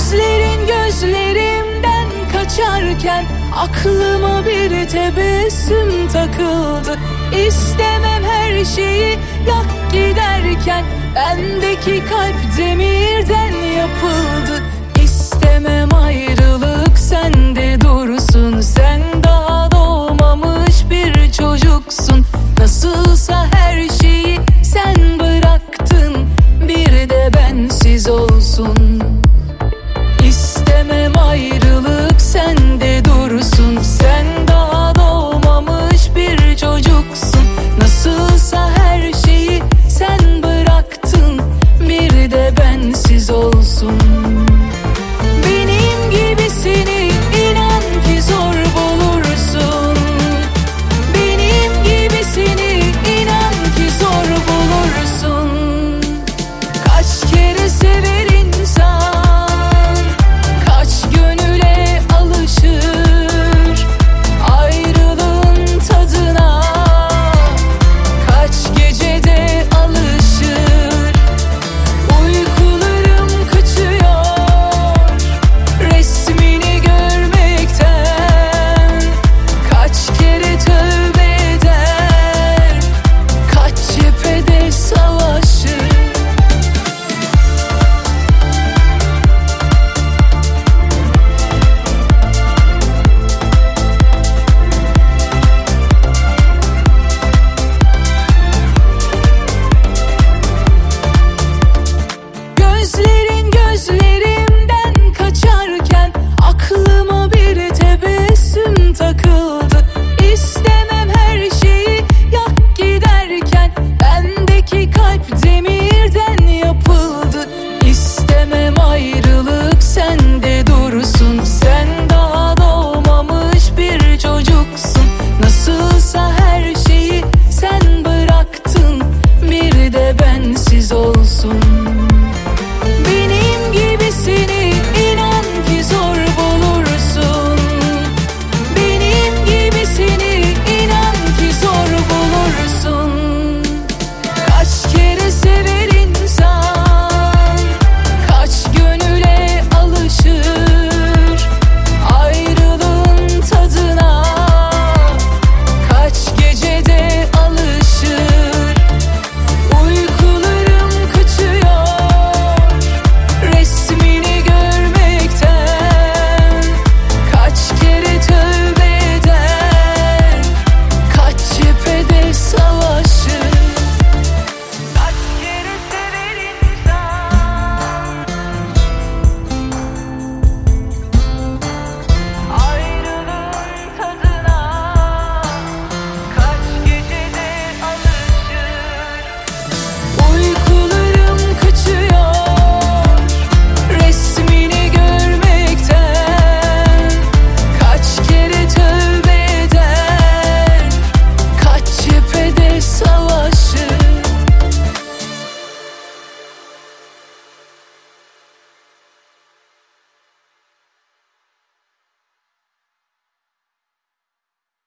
Gözlerin gözlerimden kaçarken aklıma bir tebessüm takıldı. İstemem her şeyi yak giderken bendeki kalp demirden yapıldı. İstemem ayrılık sende dursun, sen daha doğmamış bir çocuksun. Nasılsa her şeyi sen bıraktın, bir de bensiz olsun. İstemem ayrılık sende dursun, sen daha doğmamış bir çocuksun. Nasılsa her şeyi sen bıraktın, bir de bensiz olsun. Benim gibisini inan ki zor bulursun. Benim gibisini inan ki zor bulursun. Kaç kere sever insan, kaç gönüle alışır ayrılığın tadına, kaç gecede alışır. Uykularım kaçıyor resmini görmekten, kaç kere tövbe eder, kaç cephede savaşır. Gözlerin gözlerimden kaçarken aklıma bir tebessüm takıldı. İstemem her şeyi yak giderken bendeki kalp demirden yapıldı. İstemem ayrılık sende dursun, sen daha doğmamış bir çocuksun. Nasılsa her şeyi sen bıraktın, bir de bensiz olsun.